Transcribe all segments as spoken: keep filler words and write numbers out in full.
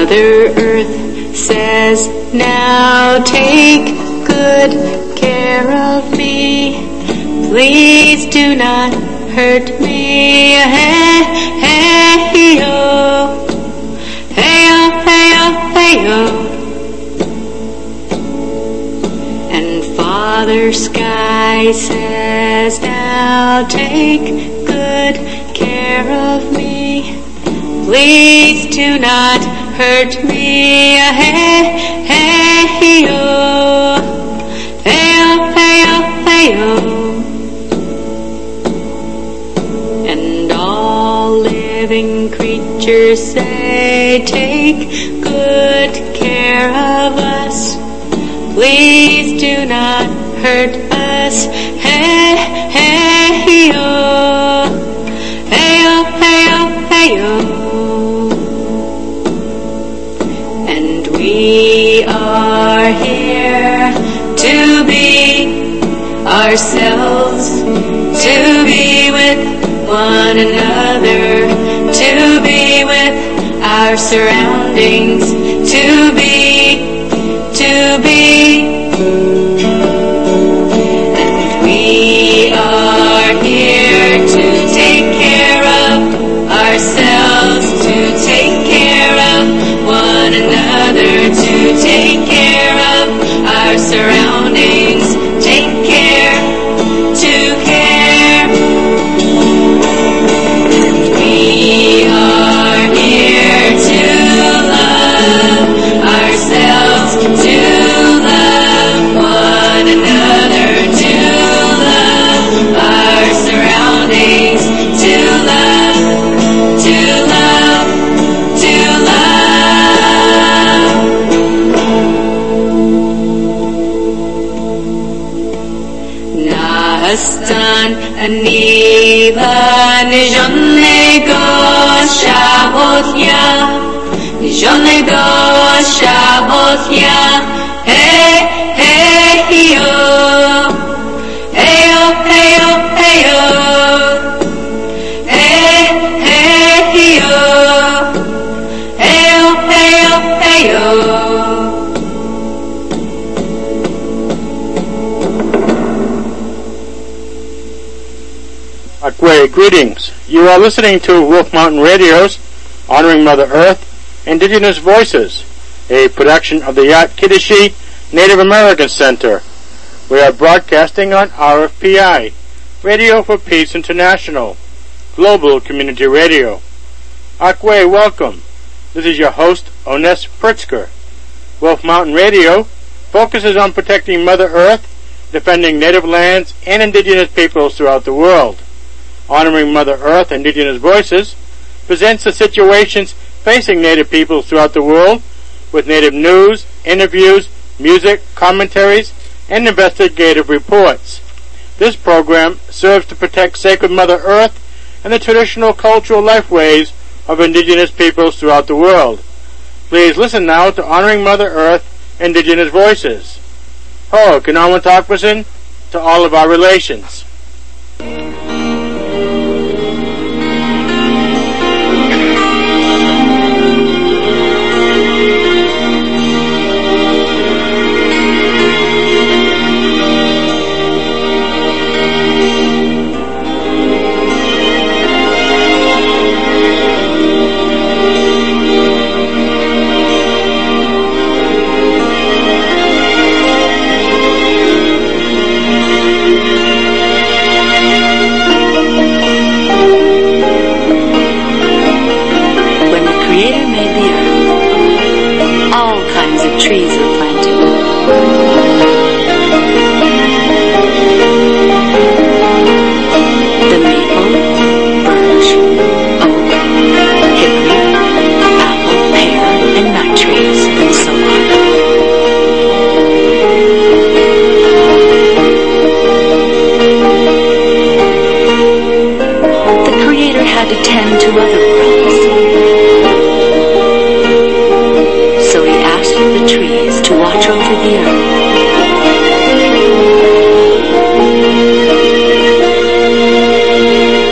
Mother Earth says, now take good care of me. Please do not hurt me. Hey, hey, yo. Hey, yo, hey, yo, hey, yo. And Father Sky says, now take good care of me. Please do not hurt me. Hey, hey, yo. Hey, yo, hey, yo, hey, yo. And all living creatures say, take good care of us. Please do not hurt us. Hey, hey, yo. Hey, yo, hey, yo, hey, yo. And we are here to be ourselves, to be with one another, to be with our surroundings, to be, to be. And we are here to take care of ourselves, to take care of one another, to take care of our surroundings, take care, to care. And we are here to love ourselves, to love one another, to love our surroundings, to love, to love, to love. Nahastan aniva nijonego shabotya, nijonego shabotya. Hey, hey, yo. Hey, yo, hey, yo, hey, yo. Hey, hey, yo. Hey, yo, hey, yo, hey, yo. Akwe, greetings. You are listening to Wolf Mountain Radio's Honoring Mother Earth, Indigenous Voices, a production of the Yat Kiddishi Native American Center. We are broadcasting on R F P I, Radio for Peace International, Global Community Radio. Akwe, welcome. This is your host, Ones Pritzker. Wolf Mountain Radio focuses on protecting Mother Earth, defending native lands and indigenous peoples throughout the world. Honoring Mother Earth, Indigenous Voices presents the situations facing native peoples throughout the world with native news, interviews, music, commentaries, and investigative reports. This program serves to protect sacred Mother Earth and the traditional cultural lifeways of indigenous peoples throughout the world. Please listen now to Honoring Mother Earth, Indigenous Voices. Ho, Kinawan Takwasin, to all of our relations.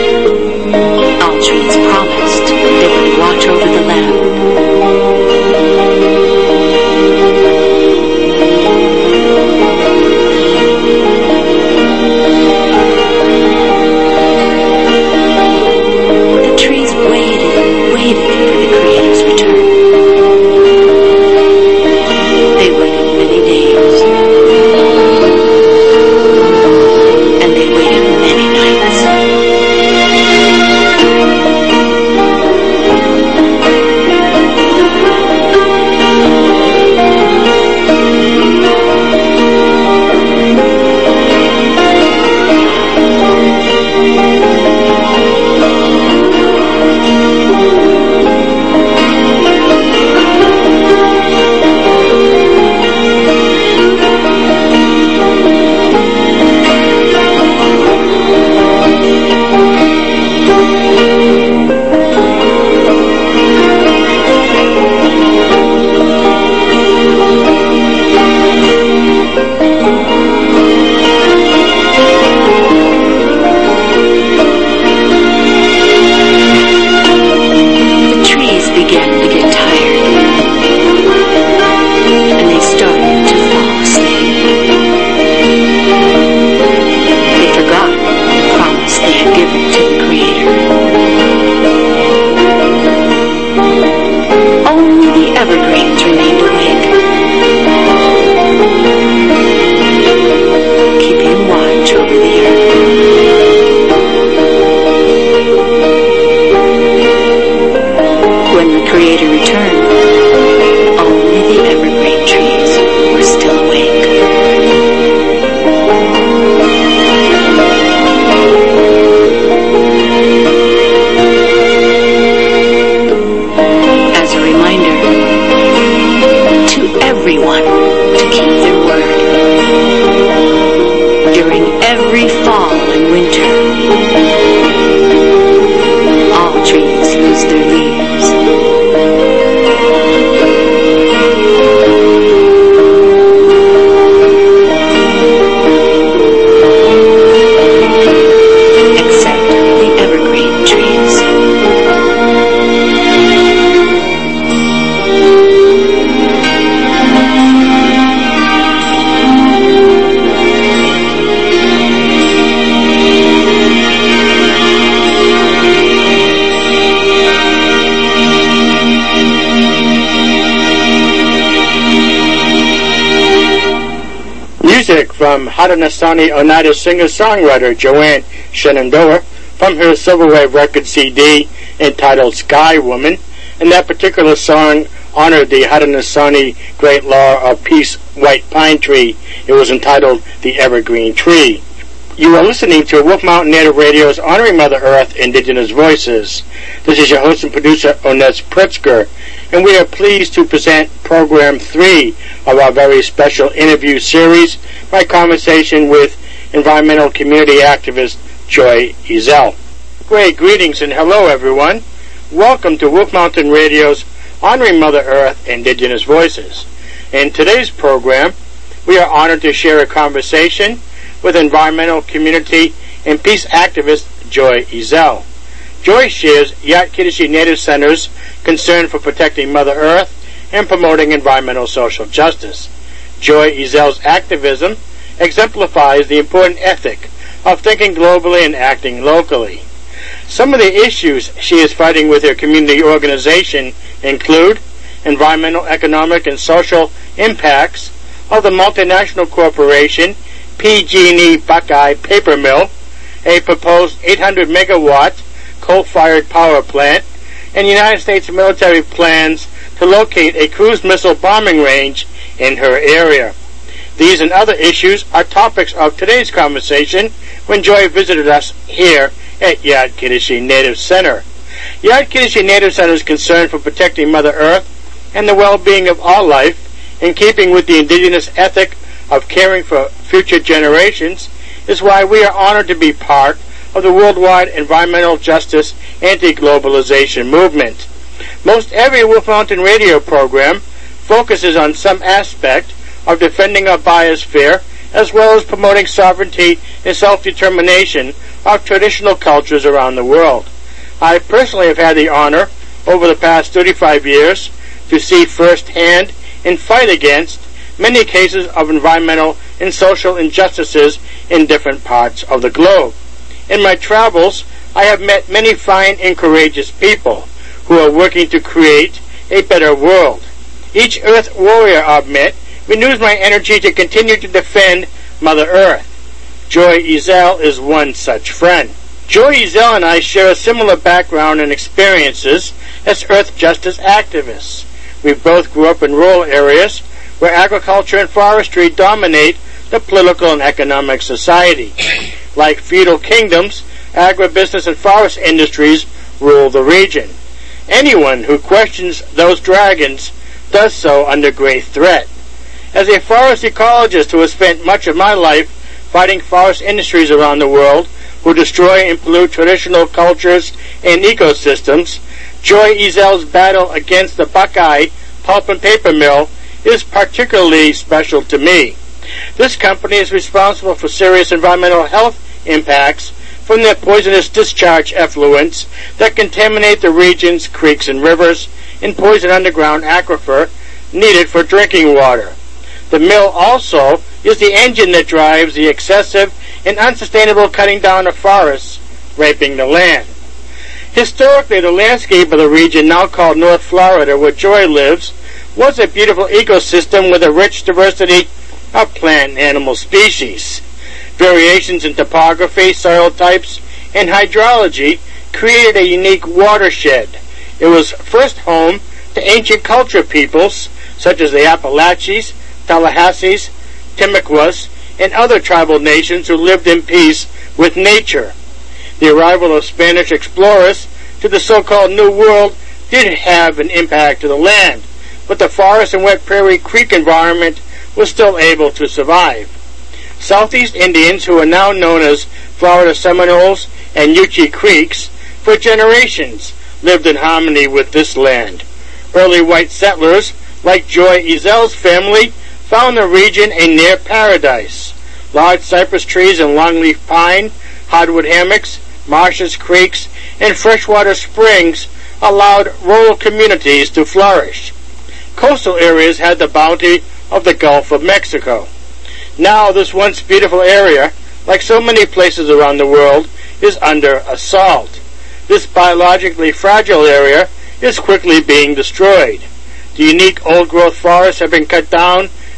All trees promised they would watch over the land. from Haudenosaunee Oneida singer-songwriter Joanne Shenandoah from her Silver Wave Records C D entitled Sky Woman, and that particular song honored the Haudenosaunee Great Law of Peace White Pine Tree. It was entitled The Evergreen Tree. You are listening to Wolf Mountain Native Radio's Honoring Mother Earth Indigenous Voices. This is your host and producer, Onez Pritzker, and we are pleased to present Program three of our very special interview series, my conversation with environmental community activist Joy Ezell. Great greetings and hello, everyone. Welcome to Wolf Mountain Radio's Honoring Mother Earth Indigenous Voices. In today's program, we are honored to share a conversation with environmental community and peace activist Joy Ezell. Joy shares Yat-Kidesi Native Center's concern for protecting Mother Earth and promoting environmental social justice. Joy Ezell's activism exemplifies the important ethic of thinking globally and acting locally. Some of the issues she is fighting with her community organization include environmental, economic, and social impacts of the multinational corporation P G and E Buckeye Paper Mill, a proposed eight hundred megawatt coal-fired power plant, and United States military plans to locate a cruise missile bombing range in her area. These and other issues are topics of today's conversation when Joy visited us here at Yat-Kidesi Native Center. Yat-Kidesi Native Center's concern for protecting Mother Earth and the well-being of all life, in keeping with the indigenous ethic of caring for future generations, is why we are honored to be part of the worldwide environmental justice anti-globalization movement. Most every Wolf Mountain Radio program focuses on some aspect of defending our biosphere, as well as promoting sovereignty and self-determination of traditional cultures around the world. I personally have had the honor over the past thirty-five years to see firsthand and fight against many cases of environmental and social injustices in different parts of the globe. In my travels, I have met many fine and courageous people who are working to create a better world. Each Earth Warrior I've met renews my energy to continue to defend Mother Earth. Joy Ezell is one such friend. Joy Ezell and I share a similar background and experiences as Earth justice activists. We both grew up in rural areas where agriculture and forestry dominate the political and economic society. Like feudal kingdoms, agribusiness and forest industries rule the region. Anyone who questions those dragons does so under great threat. As a forest ecologist who has spent much of my life fighting forest industries around the world who destroy and pollute traditional cultures and ecosystems, Joy Ezell's battle against the Buckeye Pulp and Paper Mill is particularly special to me. This company is responsible for serious environmental health impacts from their poisonous discharge effluents that contaminate the region's creeks and rivers and poison underground aquifer needed for drinking water. The mill also is the engine that drives the excessive and unsustainable cutting down of forests, raping the land. Historically, the landscape of the region now called North Florida, where Joy lives, was a beautiful ecosystem with a rich diversity of plant and animal species. Variations in topography, soil types, and hydrology created a unique watershed. It was first home to ancient culture peoples such as the Appalachians, Tallahassees, Timucuas, and other tribal nations who lived in peace with nature. The arrival of Spanish explorers to the so-called New World did have an impact to the land, but the forest and wet prairie creek environment was still able to survive. Southeast Indians, who are now known as Florida Seminoles and Yuchi Creeks, for generations lived in harmony with this land. Early white settlers, like Joy Ezell's family, found the region a near paradise. Large cypress trees and longleaf pine, hardwood hammocks, marshes, creeks, and freshwater springs allowed rural communities to flourish. Coastal areas had the bounty of the Gulf of Mexico. Now this once beautiful area, like so many places around the world, is under assault. This biologically fragile area is quickly being destroyed. The unique old-growth forests have been cut down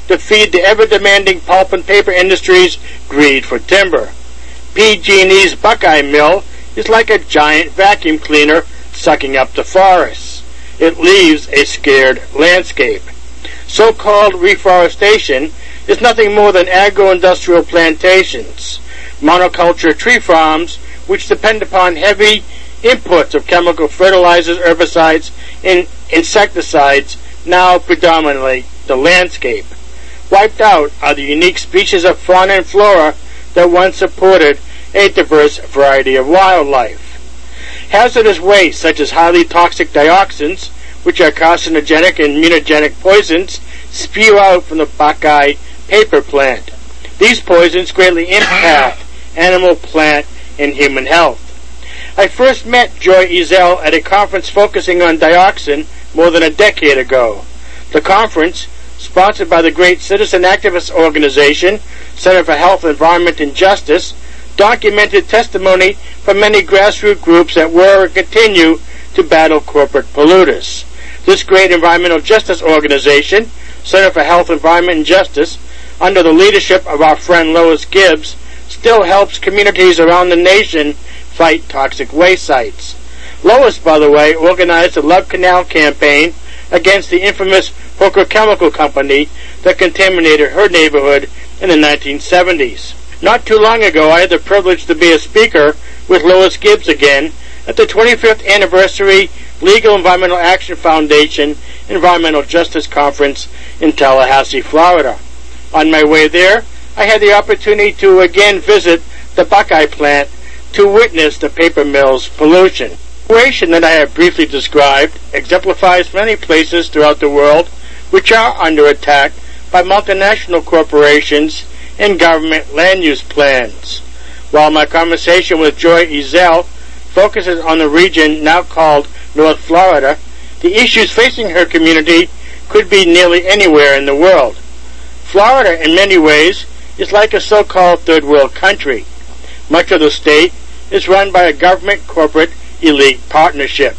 to feed the ever-demanding pulp and paper industry's greed for timber. P G and E's Buckeye Mill is like a giant vacuum cleaner sucking up the forests. It leaves a scared landscape. So-called reforestation is nothing more than agro-industrial plantations, monoculture tree farms which depend upon heavy inputs of chemical fertilizers, herbicides, and insecticides, now predominantly the landscape. Wiped out are the unique species of fauna and flora that once supported a diverse variety of wildlife. Hazardous waste such as highly toxic dioxins, which are carcinogenic and mutagenic poisons, spew out from the Buckeye paper plant. These poisons greatly impact animal, plant, and human health. I first met Joy Ezell at a conference focusing on dioxin more than a decade ago. The conference, sponsored by the great citizen activist organization, Center for Health, Environment, and Justice, documented testimony from many grassroots groups that were and continue to battle corporate polluters. This great environmental justice organization, Center for Health, Environment, and Justice, under the leadership of our friend Lois Gibbs, still helps communities around the nation fight toxic waste sites. Lois, by the way, organized the Love Canal campaign against the infamous Hooker Chemical Company that contaminated her neighborhood in the nineteen seventies. Not too long ago, I had the privilege to be a speaker with Lois Gibbs again at the twenty-fifth anniversary Legal Environmental Action Foundation Environmental Justice Conference in Tallahassee, Florida. On my way there, I had the opportunity to again visit the Buckeye plant to witness the paper mill's pollution. The situation that I have briefly described exemplifies many places throughout the world which are under attack by multinational corporations and government land use plans. While my conversation with Joy Ezell focuses on the region now called North Florida, the issues facing her community could be nearly anywhere in the world. Florida, in many ways, is like a so-called third world country. Much of the state is run by a government-corporate elite partnership.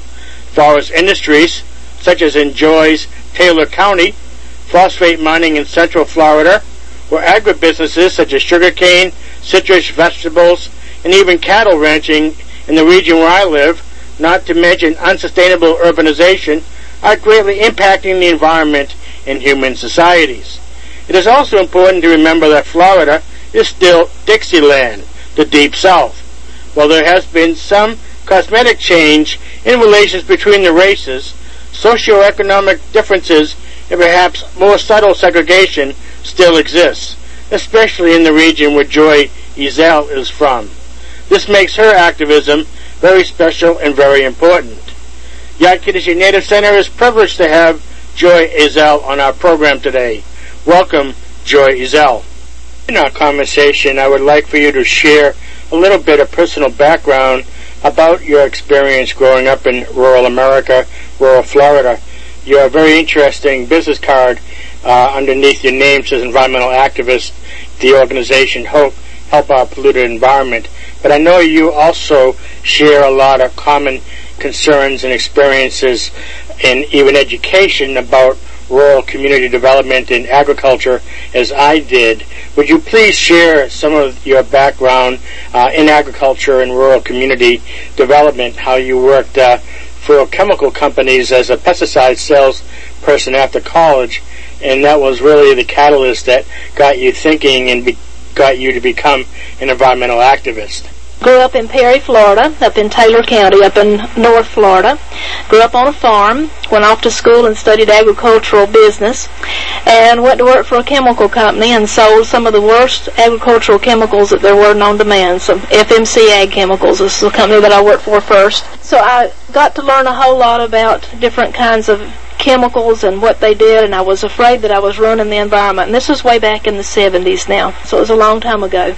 Forest industries, such as in Joy's Taylor County, phosphate mining in Central Florida, or agribusinesses such as sugarcane, citrus, vegetables, and even cattle ranching in the region where I live, not to mention unsustainable urbanization, are greatly impacting the environment and human societies. It is also important to remember that Florida is still Dixieland, the Deep South. While there has been some cosmetic change in relations between the races, socioeconomic differences and perhaps more subtle segregation still exists, especially in the region where Joy Ezell is from. This makes her activism very special and very important. Yat-Kideshe Native Center is privileged to have Joy Ezell on our program today. Welcome, Joy Ezell. In our conversation, I would like for you to share a little bit of personal background about your experience growing up in rural America, rural Florida. Your very interesting business card uh, underneath your name says environmental activist, the organization HOPE, Help Our Polluted Environment. But I know you also share a lot of common concerns and experiences and even education about rural community development and agriculture, as I did. Would you please share some of your background uh, in agriculture and rural community development, how you worked uh, for chemical companies as a pesticide salesperson after college, and that was really the catalyst that got you thinking and be- got you to become an environmental activist? Grew up in Perry, Florida, up in Taylor County, up in North Florida. Grew up on a farm, went off to school and studied agricultural business, and went to work for a chemical company and sold some of the worst agricultural chemicals that there were known to man. So F M C Ag Chemicals is the company that I worked for first. So I got to learn a whole lot about different kinds of chemicals and what they did, and I was afraid that I was ruining the environment. And this was way back in the seventies now, so it was a long time ago.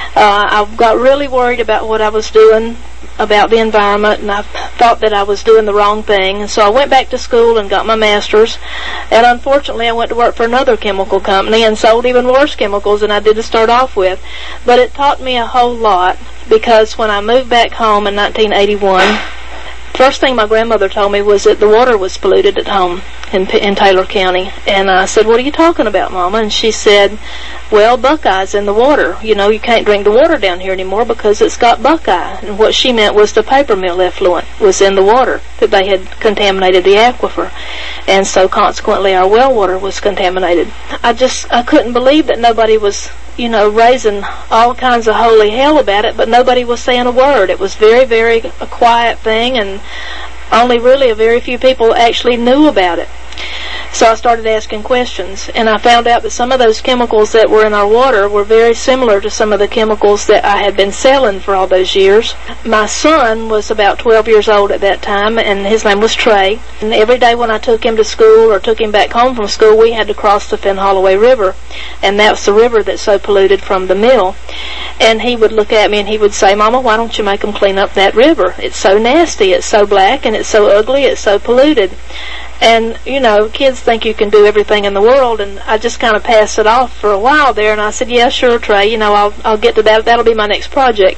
Uh, I got really worried about what I was doing about the environment, and I thought that I was doing the wrong thing. And so I went back to school and got my master's, and unfortunately I went to work for another chemical company and sold even worse chemicals than I did to start off with. But it taught me a whole lot, because when I moved back home in nineteen eighty-one, first thing my grandmother told me was that the water was polluted at home. in, in Taylor County. And I said, what are you talking about, Mama? And she said, well, buckeyes in the water. You know, you can't drink the water down here anymore because it's got buckeye. And what she meant was the paper mill effluent was in the water, that they had contaminated the aquifer. And so consequently our well water was contaminated. I just, I couldn't believe that nobody was, you know, raising all kinds of holy hell about it, but nobody was saying a word. It was very, very a quiet thing, and only really a very few people actually knew about it. So I started asking questions, and I found out that some of those chemicals that were in our water were very similar to some of the chemicals that I had been selling for all those years. My son was about twelve years old at that time, and his name was Trey. And every day when I took him to school or took him back home from school, we had to cross the Finn Holloway River, and that's the river that's so polluted from the mill. And he would look at me and he would say, Mama, why don't you make them clean up that river? It's so nasty, it's so black, and it's so ugly, it's so polluted. And, you know, kids think you can do everything in the world, and I just kind of passed it off for a while there, and I said, yeah, sure, Trey, you know, I'll I'll get to that. That'll be my next project.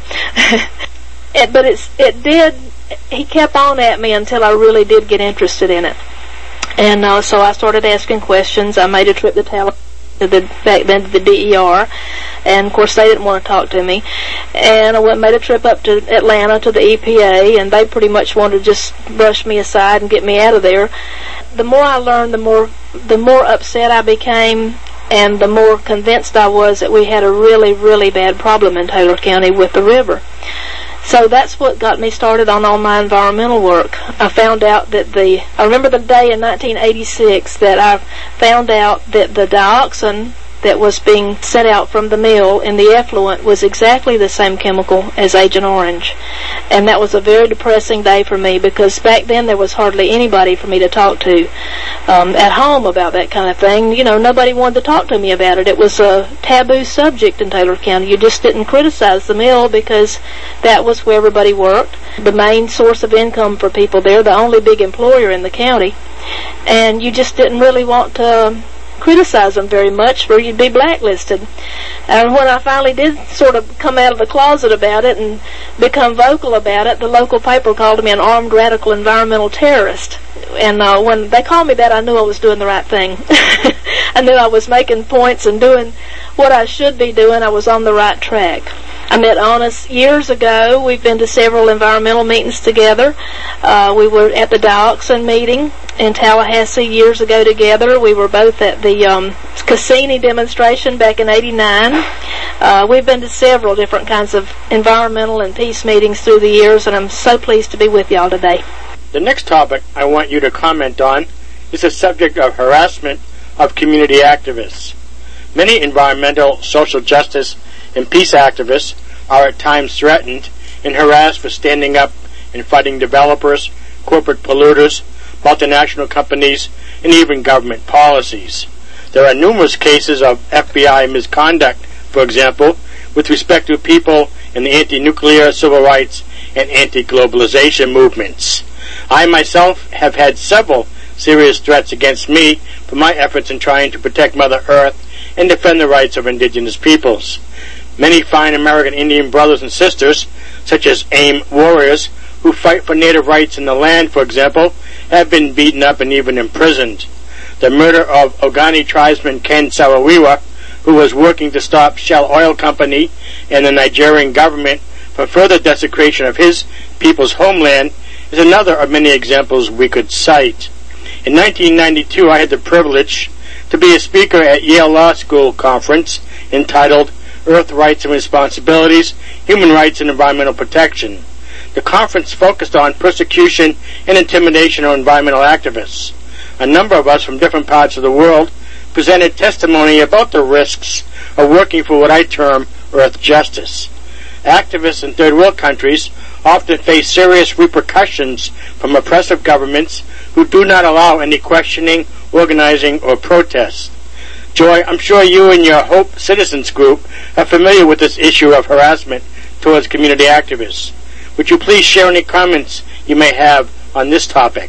it, but it's it did, he kept on at me until I really did get interested in it. And uh, so I started asking questions. I made a trip to Tallahassee, to the, back then to the D E R, and of course they didn't want to talk to me. And I went and made a trip up to Atlanta to the E P A, and they pretty much wanted to just brush me aside and get me out of there. The more I learned, the more the more upset I became, and the more convinced I was that we had a really, really bad problem in Taylor County with the river. So that's what got me started on all my environmental work. I found out that the, I remember the day in nineteen eighty-six that I found out that the dioxin that was being sent out from the mill in the effluent was exactly the same chemical as Agent Orange. And that was a very depressing day for me, because back then there was hardly anybody for me to talk to um, at home about that kind of thing. You know, nobody wanted to talk to me about it. It was a taboo subject in Taylor County. You just didn't criticize the mill because that was where everybody worked, the main source of income for people there, the only big employer in the county. And you just didn't really want to criticize them very much, or you'd be blacklisted. And when I finally did sort of come out of the closet about it and become vocal about it, the local paper called me an armed radical environmental terrorist. And uh, when they called me that, I knew I was doing the right thing. I knew I was making points and doing what I should be doing. I was on the right track. I met Honest years ago. We've been to several environmental meetings together. Uh, we were at the dioxin meeting in Tallahassee years ago together. We were both at the um, Cassini demonstration back in eighty-nine. Uh, we've been to several different kinds of environmental and peace meetings through the years, and I'm so pleased to be with y'all today. The next topic I want you to comment on is the subject of harassment of community activists. Many environmental, social justice, and peace activists are at times threatened and harassed for standing up and fighting developers, corporate polluters, multinational companies, and even government policies. There are numerous cases of F B I misconduct, for example, with respect to people in the anti-nuclear, civil rights, and anti-globalization movements. I myself have had several serious threats against me for my efforts in trying to protect Mother Earth and defend the rights of indigenous peoples. Many fine American Indian brothers and sisters, such as AIM warriors, who fight for native rights in the land, for example, have been beaten up and even imprisoned. The murder of Ogani tribesman Ken Saro-Wiwa, who was working to stop Shell Oil Company and the Nigerian government from further desecration of his people's homeland, is another of many examples we could cite. In nineteen ninety-two, I had the privilege to be a speaker at Yale Law School conference entitled Earth Rights and Responsibilities, Human Rights and Environmental Protection. The conference focused on persecution and intimidation of environmental activists. A number of us from different parts of the world presented testimony about the risks of working for what I term Earth justice. Activists in third world countries often face serious repercussions from oppressive governments who do not allow any questioning, organizing, or protest. Joy, I'm sure you and your Hope Citizens group are familiar with this issue of harassment towards community activists. Would you please share any comments you may have on this topic?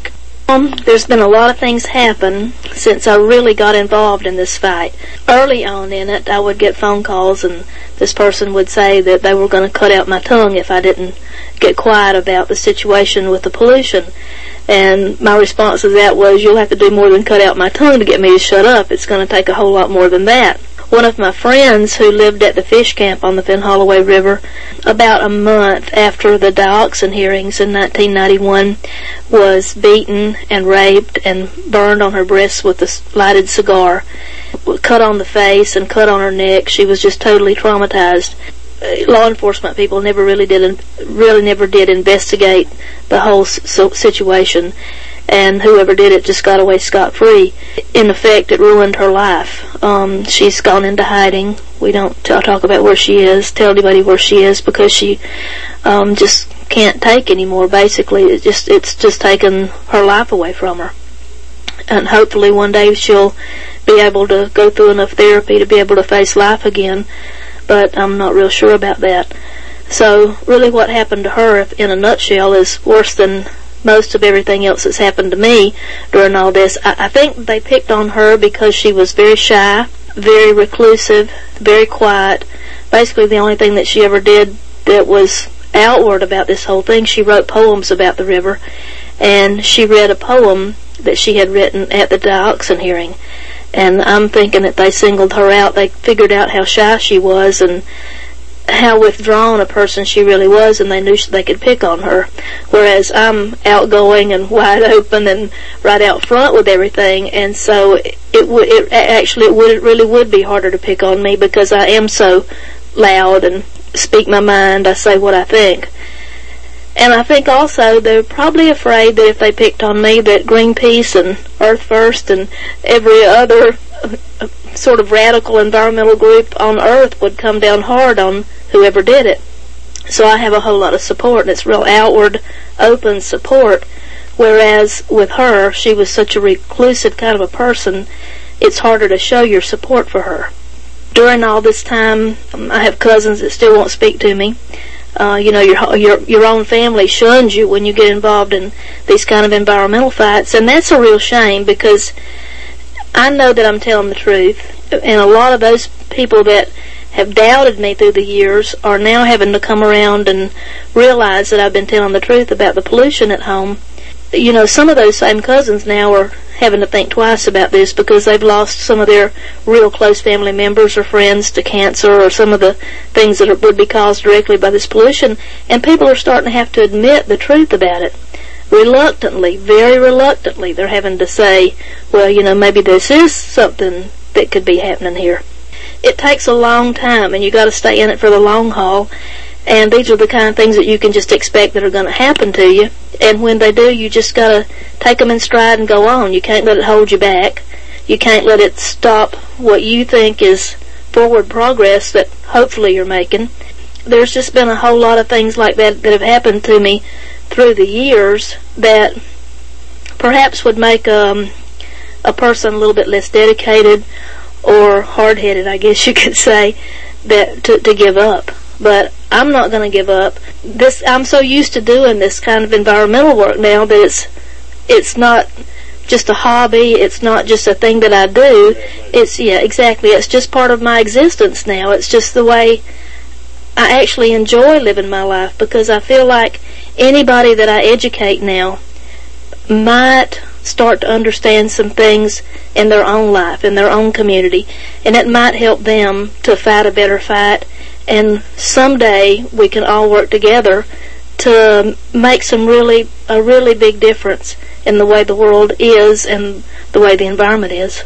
Um, there's been a lot of things happen since I really got involved in this fight. Early on in it, I would get phone calls and this person would say that they were going to cut out my tongue if I didn't get quiet about the situation with the pollution. And my response to that was, you'll have to do more than cut out my tongue to get me to shut up. It's going to take a whole lot more than that. One of my friends who lived at the fish camp on the Finn-Holloway River, about a month after the dioxin hearings in nineteen ninety-one, was beaten and raped and burned on her breasts with a lighted cigar, cut on the face and cut on her neck. She was just totally traumatized. Law enforcement people never really did, really never did investigate the whole situation, and whoever did it just got away scot-free. In effect, it ruined her life. Um, she's gone into hiding. We don't t- talk about where she is, tell anybody where she is, because she um, just can't take anymore. Basically, it just it's just taken her life away from her. And hopefully one day she'll be able to go through enough therapy to be able to face life again, but I'm not real sure about that. So really what happened to her, in a nutshell, is worse than most of everything else that's happened to me during all this. I, I think they picked on her because she was very shy, very reclusive, very quiet. Basically the only thing that she ever did that was outward about this whole thing, she wrote poems about the river, and she read a poem that she had written at the dioxin hearing. And I'm thinking that they singled her out. They figured out how shy she was and how withdrawn a person she really was, and they knew they could pick on her. Whereas I'm outgoing and wide open and right out front with everything, and so it would it actually it would it really would be harder to pick on me because I am so loud and speak my mind. I say what I think. And I think also they're probably afraid that if they picked on me, that Greenpeace and Earth First and every other uh, sort of radical environmental group on Earth would come down hard on whoever did it. So I have a whole lot of support, and it's real outward, open support. Whereas with her, she was such a reclusive kind of a person, it's harder to show your support for her. During all this time, um, I have cousins that still won't speak to me. Uh, you know, your your your own family shuns you when you get involved in these kind of environmental fights, and that's a real shame because I know that I'm telling the truth, and a lot of those people that have doubted me through the years are now having to come around and realize that I've been telling the truth about the pollution at home. You know, some of those same cousins now are having to think twice about this because they've lost some of their real close family members or friends to cancer or some of the things that are, would be caused directly by this pollution, and people are starting to have to admit the truth about it. Reluctantly, very reluctantly, they're having to say, well, you know, maybe this is something that could be happening here. It takes a long time, and you got to stay in it for the long haul. And these are the kind of things that you can just expect that are going to happen to you. And when they do, you just got to take them in stride and go on. You can't let it hold you back. You can't let it stop what you think is forward progress that hopefully you're making. There's just been a whole lot of things like that that have happened to me through the years that perhaps would make um, a person a little bit less dedicated or hard-headed, I guess you could say, that to, to give up. But I'm not going to give up. This I'm so used to doing this kind of environmental work now that it's it's not just a hobby. It's not just a thing that I do. It's yeah, exactly. It's just part of my existence now. It's just the way I actually enjoy living my life because I feel like anybody that I educate now might start to understand some things in their own life, in their own community, and it might help them to fight a better fight. And someday we can all work together to make some really, a really big difference in the way the world is and the way the environment is.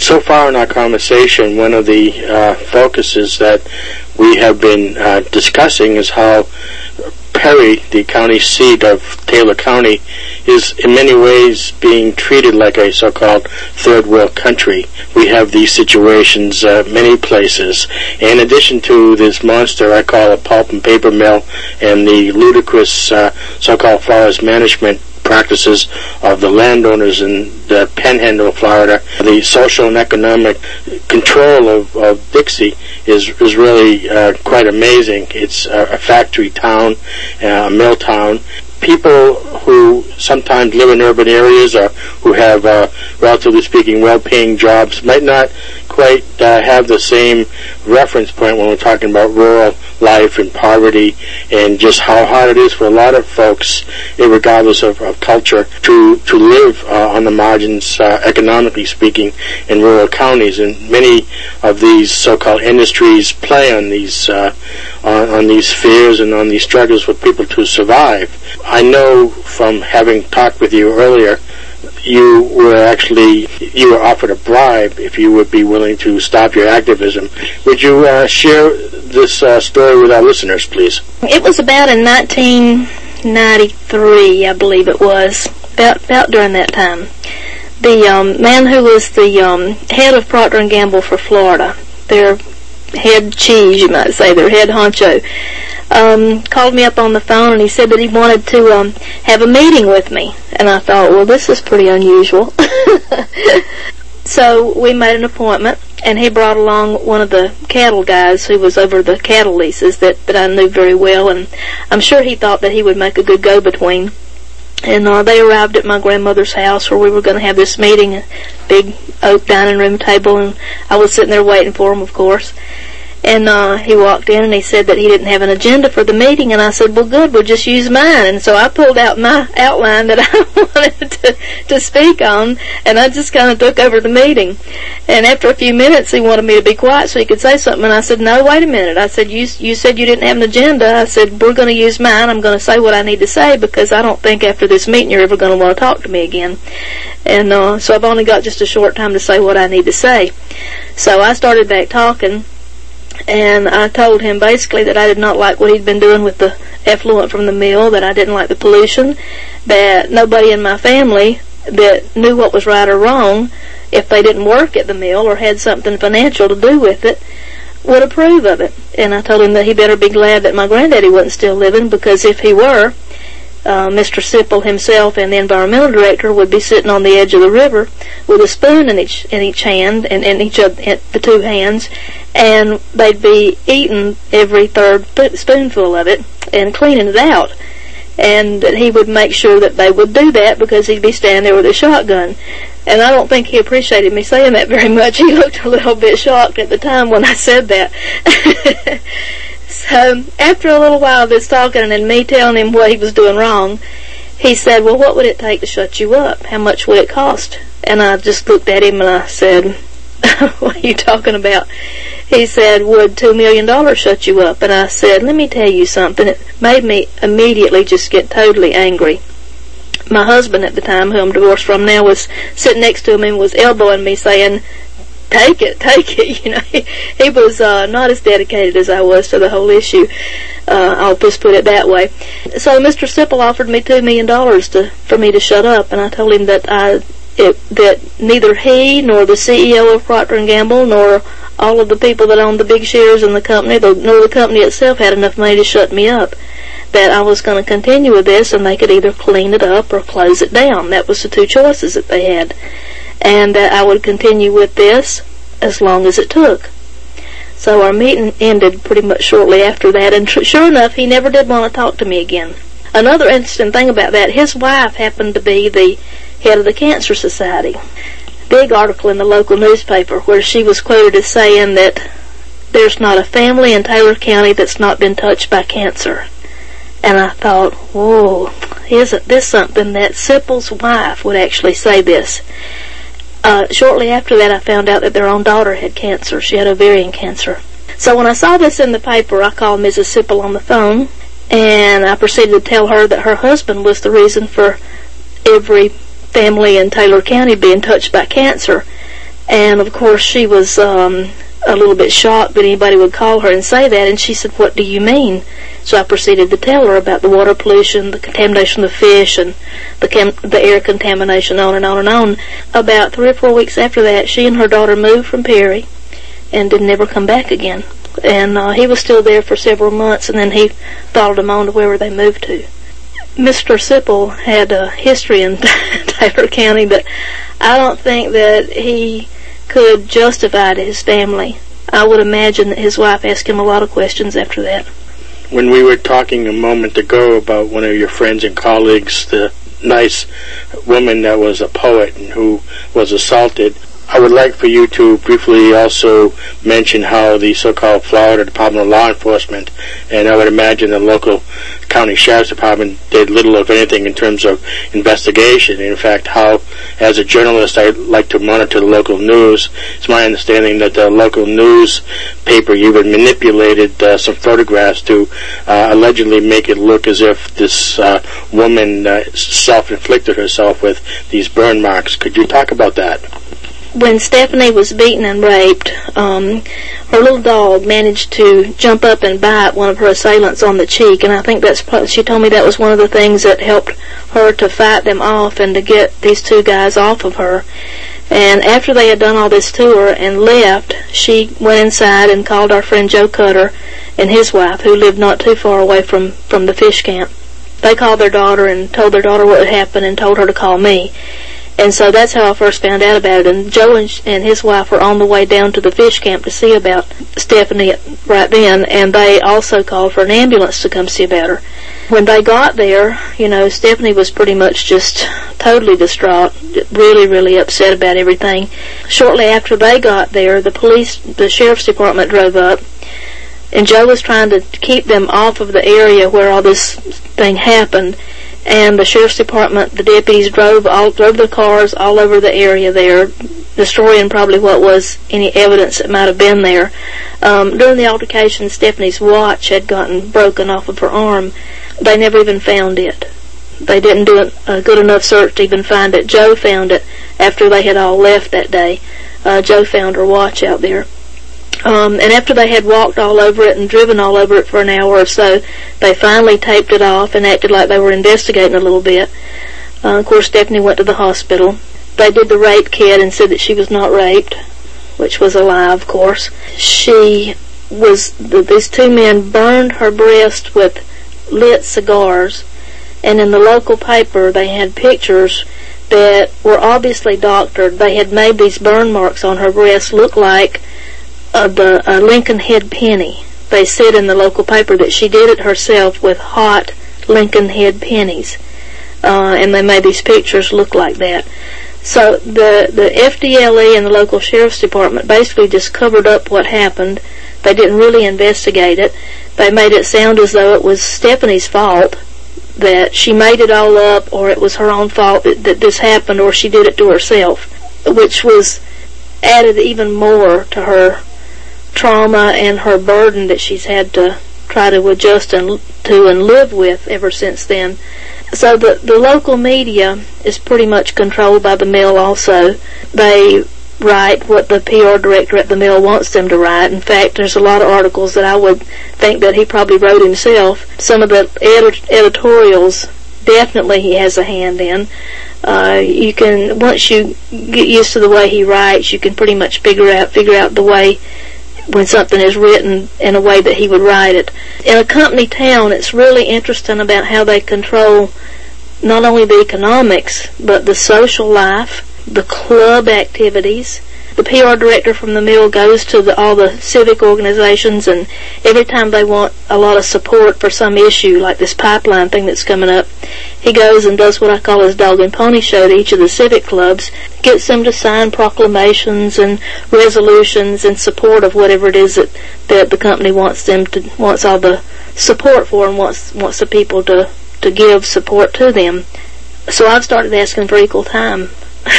So far in our conversation, one of the uh, focuses that we have been uh, discussing is how Perry, the county seat of Taylor County, is in many ways being treated like a so-called third world country. We have these situations uh, many places. In addition to this monster I call a pulp and paper mill and the ludicrous uh, so-called forest management practices of the landowners in the Panhandle of Florida, the social and economic control of, of Dixie is is really uh, quite amazing. It's a, a factory town, uh, a mill town. People who sometimes live in urban areas or who have, uh, relatively speaking, well-paying jobs might not quite uh, have the same reference point when we're talking about rural life and poverty and just how hard it is for a lot of folks, regardless of, of culture, to, to live uh, on the margins, uh, economically speaking, in rural counties. And many of these so-called industries play on these uh, on, on these fears and on these struggles for people to survive. I know from having talked with you earlier, you were actually, you were offered a bribe if you would be willing to stop your activism. Would you uh, share this uh, story with our listeners, please? It was about in nineteen ninety-three, I believe it was, about, about during that time. The um, man who was the um, head of Procter and Gamble for Florida, their head cheese, you might say, their head honcho, um, called me up on the phone and he said that he wanted to um, have a meeting with me. And I thought, well, this is pretty unusual. So we made an appointment, and he brought along one of the cattle guys who was over the cattle leases that, that I knew very well, and I'm sure he thought that he would make a good go-between. And uh, they arrived at my grandmother's house where we were going to have this meeting, a big oak dining room table, and I was sitting there waiting for him, of course. And uh, he walked in and he said that he didn't have an agenda for the meeting, and I said, well, good, we'll just use mine. And so I pulled out my outline that I wanted to, to speak on, and I just kind of took over the meeting. And after a few minutes, he wanted me to be quiet so he could say something, and I said, no, wait a minute. I said, you, you said you didn't have an agenda. I said, we're going to use mine. I'm going to say what I need to say because I don't think after this meeting you're ever going to want to talk to me again. And uh, so I've only got just a short time to say what I need to say. So I started back talking. And I told him basically that I did not like what he'd been doing with the effluent from the mill, that I didn't like the pollution, that nobody in my family that knew what was right or wrong, if they didn't work at the mill or had something financial to do with it, would approve of it. And I told him that he better be glad that my granddaddy wasn't still living, because if he were, Uh, Mister Sipple himself and the environmental director would be sitting on the edge of the river with a spoon in each in each hand and in each of the two hands, and they'd be eating every third spoonful of it and cleaning it out. And that he would make sure that they would do that because he'd be standing there with a shotgun. And I don't think he appreciated me saying that very much. He looked a little bit shocked at the time when I said that. So, after a little while of this talking and me telling him what he was doing wrong, he said, well, what would it take to shut you up? How much would it cost? And I just looked at him and I said, what are you talking about? He said, would two million dollars shut you up? And I said, let me tell you something. It made me immediately just get totally angry. My husband at the time, who I'm divorced from now, was sitting next to him and was elbowing me saying, take it, take it, you know. He, he was uh, not as dedicated as I was to the whole issue. Uh, I'll just put it that way. So Mister Sipple offered me two million dollars to for me to shut up, and I told him that I it, that neither he nor the C E O of Procter and Gamble nor all of the people that owned the big shares in the company, nor the company itself had enough money to shut me up. That I was going to continue with this, and they could either clean it up or close it down. That was the two choices that they had. And that I would continue with this as long as it took. So our meeting ended pretty much shortly after that, and tr- sure enough, he never did want to talk to me again. Another interesting thing about that, his wife happened to be the head of the Cancer Society. Big article in the local newspaper where she was quoted as saying that there's not a family in Taylor County that's not been touched by cancer. And I thought, whoa, isn't this something that Sipple's wife would actually say this? Uh, shortly after that, I found out that their own daughter had cancer. She had ovarian cancer. So when I saw this in the paper, I called Missus Sipple on the phone, and I proceeded to tell her that her husband was the reason for every family in Taylor County being touched by cancer. And, of course, she was um, a little bit shocked that anybody would call her and say that, and she said, "What do you mean?" So I proceeded to tell her about the water pollution, the contamination of the fish, and the, cam- the air contamination, on and on and on. About three or four weeks after that, she and her daughter moved from Perry and did never come back again. And uh, he was still there for several months, and then he followed them on to wherever they moved to. Mister Sipple had a history in Taylor County that I don't think that he could justify to his family. I would imagine that his wife asked him a lot of questions after that. When we were talking a moment ago about one of your friends and colleagues, the nice woman that was a poet and who was assaulted, I would like for you to briefly also mention how the so-called Florida Department of Law Enforcement, and I would imagine the local county sheriff's department, did little of anything in terms of investigation. In fact, how, as a journalist, I like to monitor the local news. It's my understanding that the local newspaper even manipulated uh, some photographs to uh, allegedly make it look as if this uh, woman uh, self-inflicted herself with these burn marks. Could you talk about that? When Stephanie was beaten and raped, um, her little dog managed to jump up and bite one of her assailants on the cheek, and I think that's she told me that was one of the things that helped her to fight them off and to get these two guys off of her. And after they had done all this to her and left, she went inside and called our friend Joe Cutter and his wife, who lived not too far away from, from the fish camp. They called their daughter and told their daughter what had happened and told her to call me. And so that's how I first found out about it. And Joe and, and his wife were on the way down to the fish camp to see about Stephanie right then, and they also called for an ambulance to come see about her. When they got there, you know, Stephanie was pretty much just totally distraught, really, really upset about everything. Shortly after they got there, the police, the sheriff's department drove up, and Joe was trying to keep them off of the area where all this thing happened. And the sheriff's department, the deputies drove all drove their cars all over the area there, destroying probably what was any evidence that might have been there. Um, during the altercation, Stephanie's watch had gotten broken off of her arm. They never even found it. They didn't do a good enough search to even find it. Joe found it after they had all left that day. Uh, Joe found her watch out there. Um, and after they had walked all over it and driven all over it for an hour or so, they finally taped it off and acted like they were investigating a little bit. Uh, of course, Stephanie went to the hospital. They did the rape kit and said that she was not raped, which was a lie, of course. She was, these two men burned her breast with lit cigars, and in the local paper they had pictures that were obviously doctored. They had made these burn marks on her breast look like Uh, the uh, Lincoln Head penny. They said in the local paper that she did it herself with hot Lincoln Head pennies, uh, and they made these pictures look like that. So the the F D L E and the local sheriff's department basically just covered up what happened. They didn't really investigate it. They made it sound as though it was Stephanie's fault, that she made it all up, or it was her own fault that, that this happened, or she did it to herself, which was added even more to her trauma and her burden that she's had to try to adjust and to and live with ever since then. So the the local media is pretty much controlled by the Mill also. They write what the P R director at the Mill wants them to write. In fact, there's a lot of articles that I would think that he probably wrote himself. Some of the edit- editorials definitely he has a hand in. Uh, you can, once you get used to the way he writes, you can pretty much figure out figure out the way when something is written in a way that he would write it. In a company town, it's really interesting about how they control not only the economics, but the social life, the club activities. The P R director from the Mill goes to the, all the civic organizations, and every time they want a lot of support for some issue, like this pipeline thing that's coming up, he goes and does what I call his dog and pony show to each of the civic clubs, gets them to sign proclamations and resolutions in support of whatever it is that, that the company wants them to, wants all the support for, and wants, wants the people to, to give support to them. So I've started asking for equal time.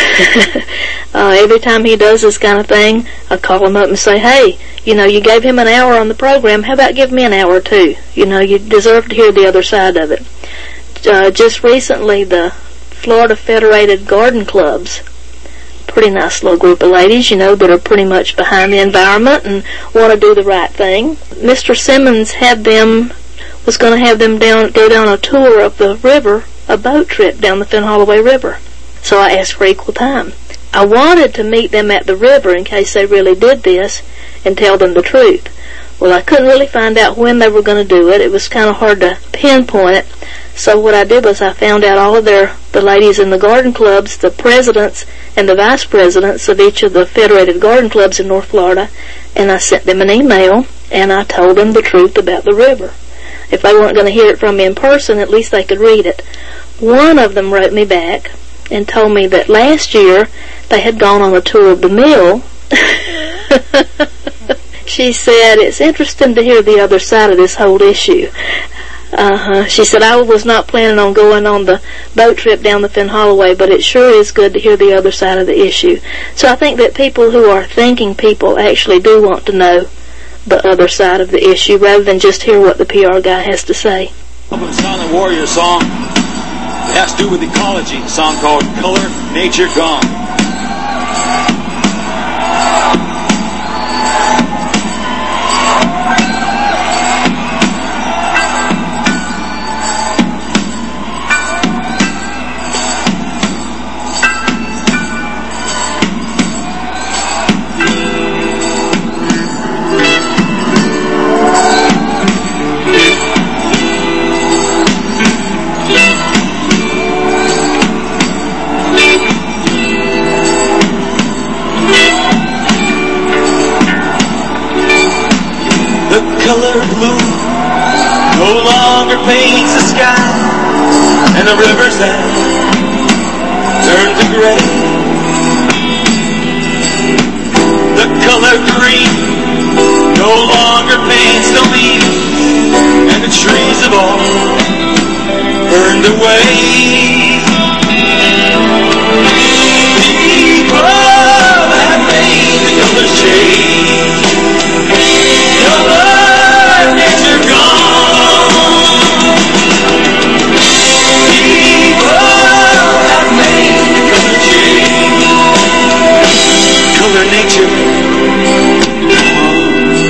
uh, every time he does this kind of thing, I call him up and say, hey, you know, you gave him an hour on the program, how about give me an hour too? You know, you deserve to hear the other side of it. Uh, just recently, the Florida Federated Garden Clubs pretty nice little group of ladies, you know, that are pretty much behind the environment and want to do the right thing. Mister Simmons had them, was going to have them down, go down a tour of the river, a boat trip down the Finn Holloway River. So I asked for equal time. I wanted to meet them at the river in case they really did this and tell them the truth. Well, I couldn't really find out when they were going to do it. It was kind of hard to pinpoint it. So what I did was I found out all of their, the ladies in the garden clubs, the presidents and the vice presidents of each of the federated garden clubs in North Florida, and I sent them an email and I told them the truth about the river. If they weren't going to hear it from me in person, at least they could read it. One of them wrote me back and told me that last year they had gone on a tour of the mill. She said, it's interesting to hear the other side of this whole issue. Uh-huh. She said, I was not planning on going on the boat trip down the Finn Holloway, but it sure is good to hear the other side of the issue. So I think that people who are thinking people actually do want to know the other side of the issue rather than just hear what the P R guy has to say. Silent Warrior song. It has to do with ecology. A song called Color Nature Gone. Color blue no longer paints the sky, and the rivers that turn to gray. The color green no longer paints the leaves, and the trees have all burned away. People have made the color change. Color nature gone. People have made the color change. Color nature gone.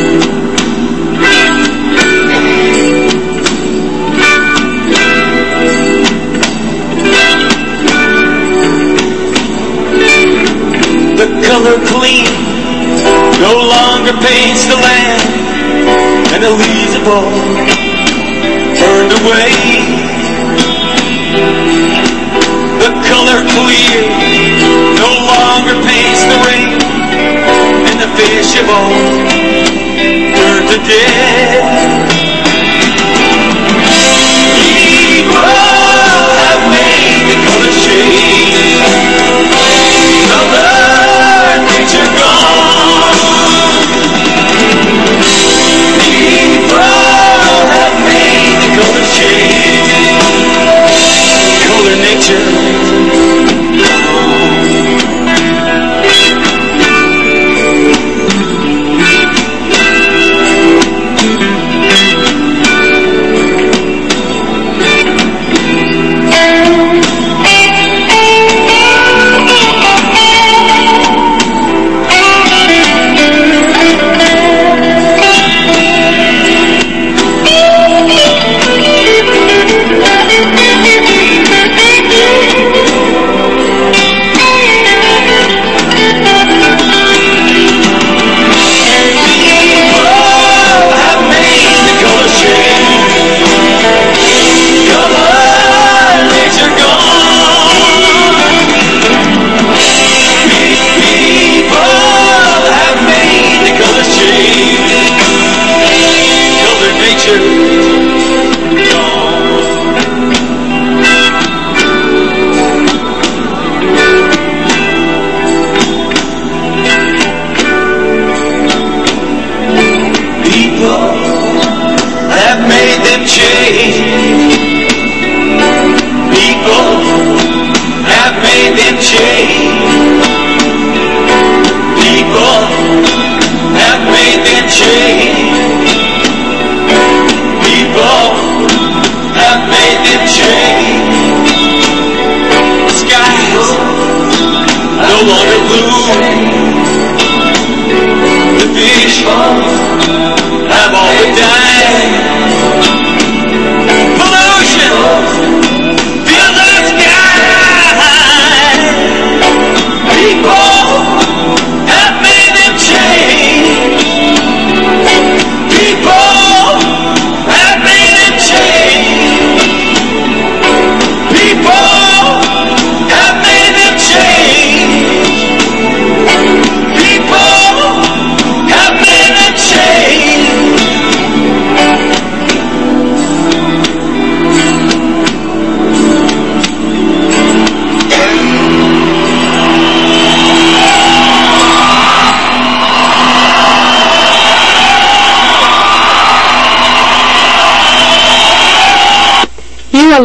The color clean no longer paints the land, and the leaves have all burned away. The color clear no longer paints the rain, and the fish have all turned to death. People have made the color shade. Color nature gone. People have made the color change.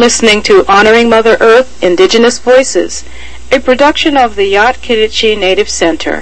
listening to Honoring Mother Earth, Indigenous Voices, a production of the Yat-Kiditchi Native Center.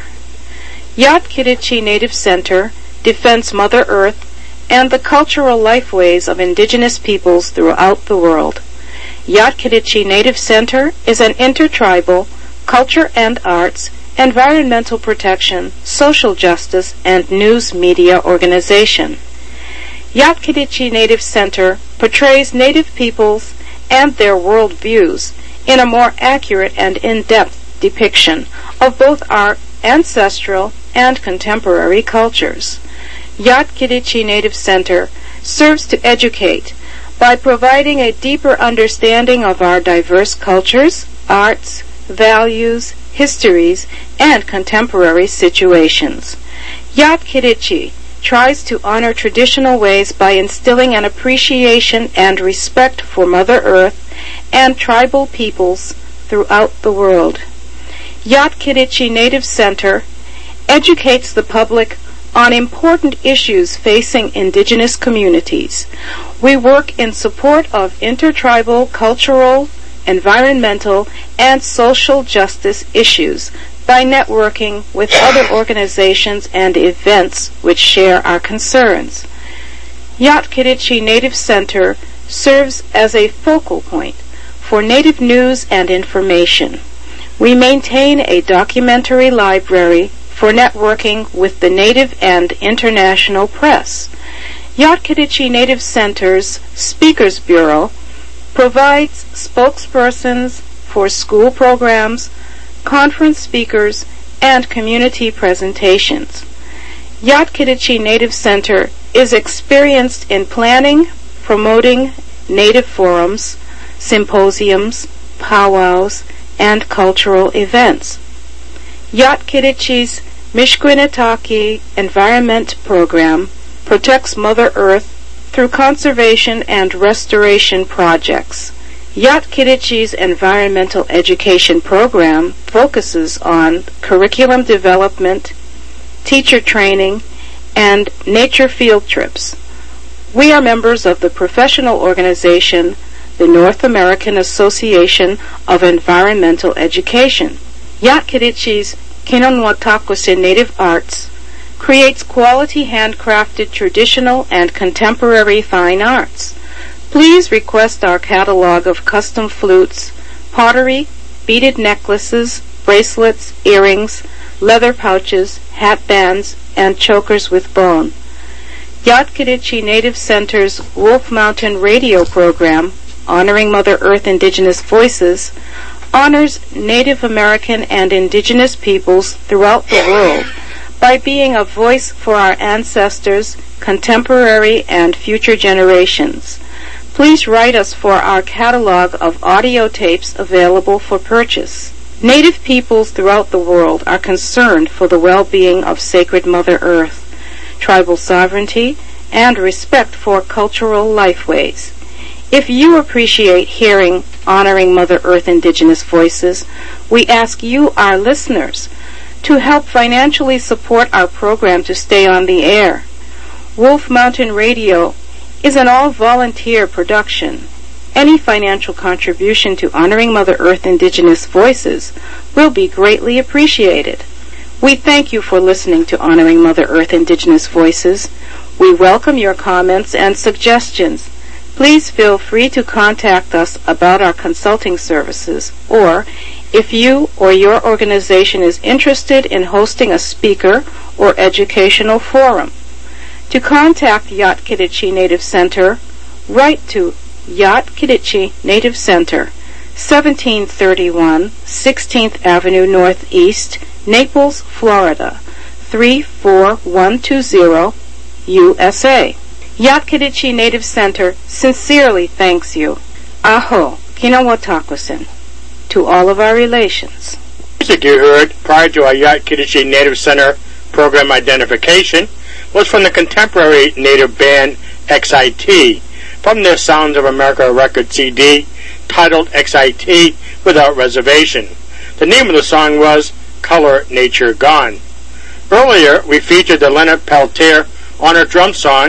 Yat-Kiditchi Native Center defends Mother Earth and the cultural lifeways of indigenous peoples throughout the world. Yat-Kiditchi Native Center is an intertribal, culture and arts, environmental protection, social justice, and news media organization. Yat-Kiditchi Native Center portrays Native peoples and their world views in a more accurate and in-depth depiction of both our ancestral and contemporary cultures. Yat-Kiditchi Native Center serves to educate by providing a deeper understanding of our diverse cultures, arts, values, histories, and contemporary situations. Yat-Kiditchi tries to honor traditional ways by instilling an appreciation and respect for Mother Earth and tribal peoples throughout the world. Yat-Kiditchi Native Center educates the public on important issues facing indigenous communities. We work in support of intertribal, cultural, environmental, and social justice issues by networking with other organizations and events which share our concerns. Yat-Kiditchi Native Center serves as a focal point for Native news and information. We maintain a documentary library for networking with the Native and international press. Yat-Kiditchi Native Center's Speakers Bureau provides spokespersons for school programs, conference speakers, and community presentations. Yat-Kiditchi Native Center is experienced in planning, promoting Native forums, symposiums, powwows, and cultural events. Yat-Kiditchi's Mishkwinetaki Environment Program protects Mother Earth through conservation and restoration projects. Yat-Kiditchi's environmental education program focuses on curriculum development, teacher training, and nature field trips. We are members of the professional organization, the North American Association of Environmental Education. Yat-Kiditchi's Kinonwatakwesen Native Arts creates quality handcrafted traditional and contemporary fine arts. Please request our catalog of custom flutes, pottery, beaded necklaces, bracelets, earrings, leather pouches, hat bands, and chokers with bone. Yat-Kiditchi Native Center's Wolf Mountain radio program, Honoring Mother Earth Indigenous Voices, honors Native American and indigenous peoples throughout the world by being a voice for our ancestors, contemporary, and future generations. Please write us for our catalog of audio tapes available for purchase. Native peoples throughout the world are concerned for the well-being of sacred Mother Earth, tribal sovereignty, and respect for cultural lifeways. If you appreciate hearing Honoring Mother Earth Indigenous Voices, we ask you, our listeners, to help financially support our program to stay on the air. Wolf Mountain Radio is an all-volunteer production. Any financial contribution to Honoring Mother Earth Indigenous Voices will be greatly appreciated. We thank you for listening to Honoring Mother Earth Indigenous Voices. We welcome your comments and suggestions. Please feel free to contact us about our consulting services, or if you or your organization is interested in hosting a speaker or educational forum. To contact Yat-Kiditchi Native Center, write to Yat-Kiditchi Native Center, seventeen thirty-one sixteenth Avenue Northeast, Naples, Florida, three four one two zero, U S A. Yat-Kiditchi Native Center sincerely thanks you. Aho, Kinawatakwesen, to all of our relations. Music you heard prior to our Yat-Kiditchi Native Center program identification was from the contemporary Native band X I T, from their Sounds of America record C D, titled X I T Without Reservation. The name of the song was Color Nature Gone. Earlier, we featured the Leonard Peltier Honor Drum Song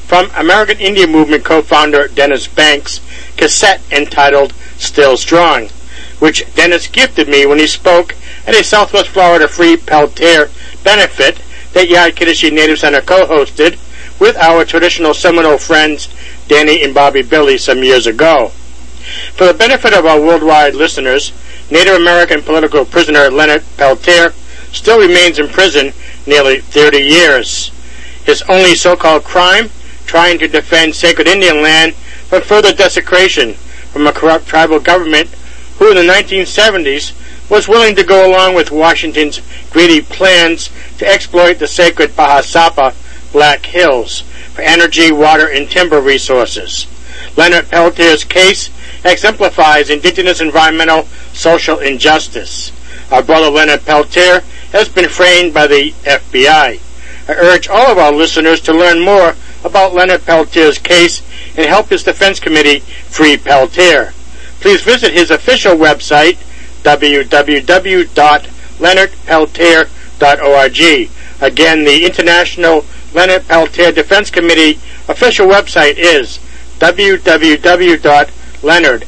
from American Indian Movement co-founder Dennis Banks' cassette entitled Still Strong, which Dennis gifted me when he spoke at a Southwest Florida Free Peltier benefit that Yad Kiddushi Native Center co-hosted with our traditional Seminole friends Danny and Bobby Billy some years ago. For the benefit of our worldwide listeners, Native American political prisoner Leonard Peltier still remains in prison nearly thirty years. His only so-called crime, trying to defend sacred Indian land from further desecration from a corrupt tribal government who in the nineteen seventies was willing to go along with Washington's greedy plans to exploit the sacred Bahasapa Black Hills for energy, water, and timber resources. Leonard Peltier's case exemplifies indigenous environmental social injustice. Our brother Leonard Peltier has been framed by the F B I. I urge all of our listeners to learn more about Leonard Peltier's case and help his defense committee free Peltier. Please visit his official website, w w w dot leonard peltier dot org. Again, the International Leonard Peltier Defense Committee official website is w w w dot leonard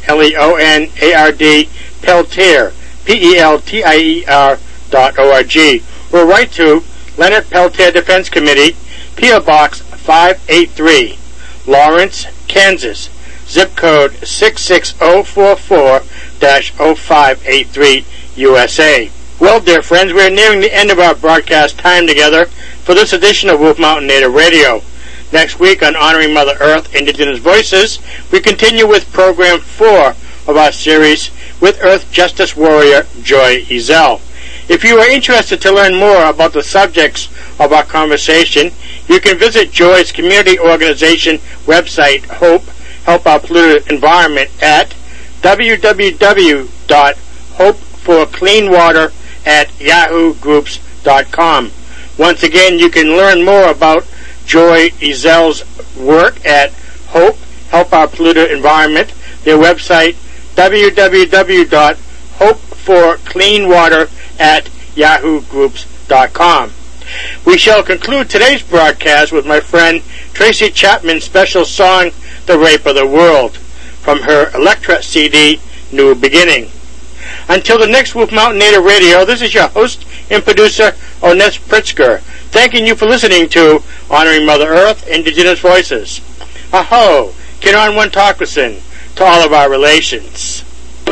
peltier P E L T I E R dot org, or write to Leonard Peltier Defense Committee, P O Box five eight three, Lawrence, Kansas, zip code six six zero four four dash zero five eight three, U S A. Well, dear friends, we are nearing the end of our broadcast time together for this edition of Wolf Mountain Native Radio. Next week on Honoring Mother Earth, Indigenous Voices, we continue with Program four of our series with Earth Justice Warrior Joy Ezel. If you are interested to learn more about the subjects of our conversation, you can visit Joy's community organization website, HOPE, Help Our Polluted Environment, at w w w dot hope for clean water at yahoo groups dot com. Once again, you can learn more about Joy Ezel's work at HOPE, Help Our Polluted Environment, their website, w w w dot hope for clean water at yahoo groups dot com. We shall conclude today's broadcast with my friend Tracy Chapman's special song, The Rape of the World, from her Electra C D, New Beginning. Until the next Wolf Mountain Native Radio, this is your host and producer, Ones Pritzker, thanking you for listening to Honoring Mother Earth, Indigenous Voices. Aho, Kinan Wantakusin, to all of our relations.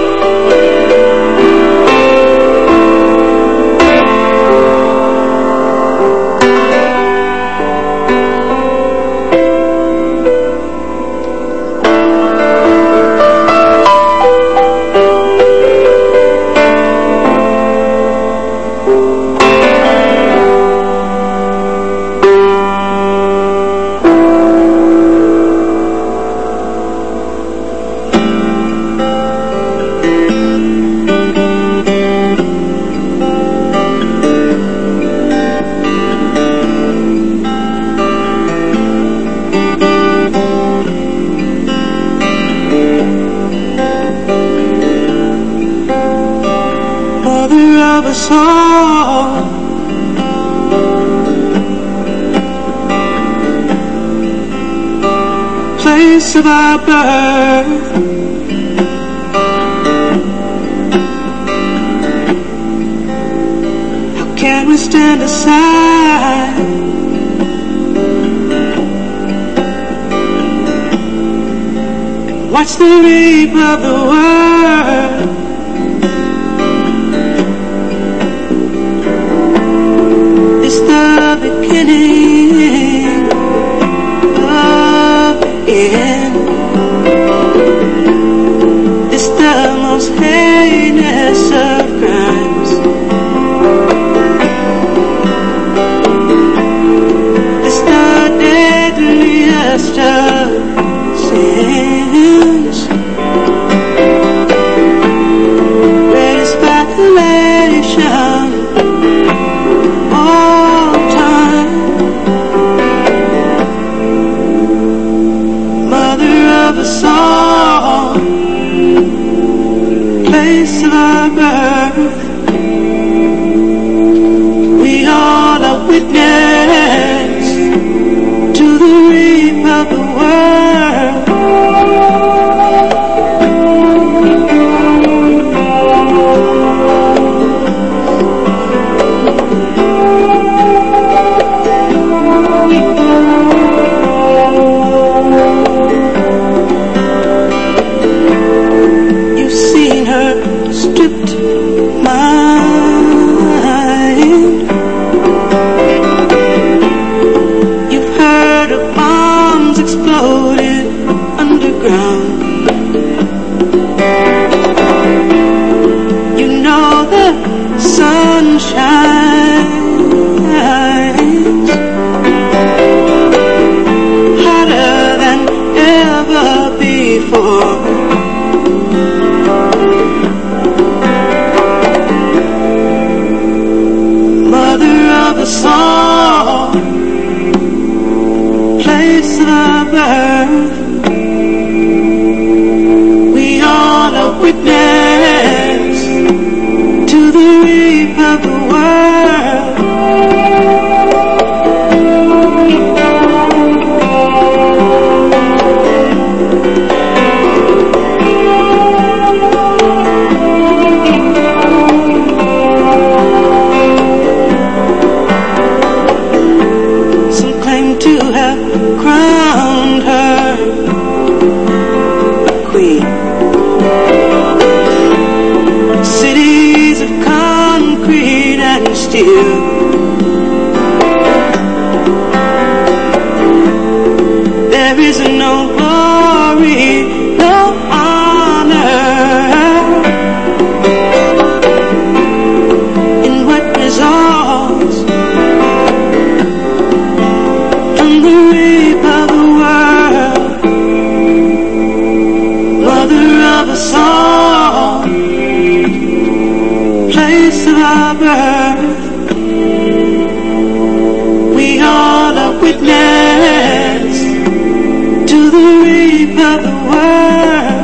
Place of our birth, how can we stand aside and watch the rape of the world? It's the beginning of the end. It's the most heinous of crimes. It's the deadliest of sins. Greatest violation all time. Mother of us all, place of our birth, we all are witness to the rape of witness to the rape of the world. Some claim to have crowned her a queen. Cities of concrete and steel, there is no glory, no honor in what results from the rape of the world. Mother of us all, place of our birth, we all are witness to the rape of the world.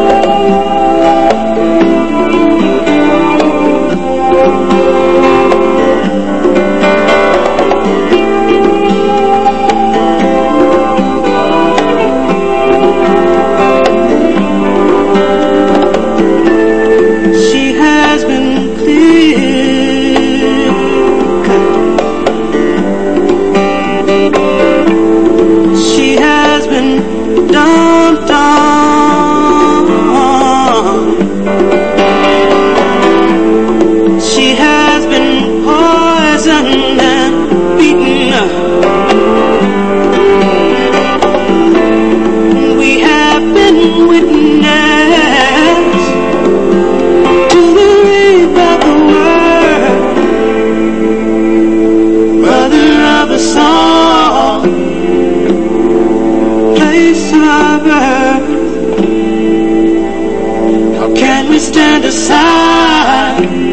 She has been clear cut. She has been dumped on. She has been poisoned and beaten. We have been witness to the rape of the world. Mother of us all, place of our birth, how can we stand aside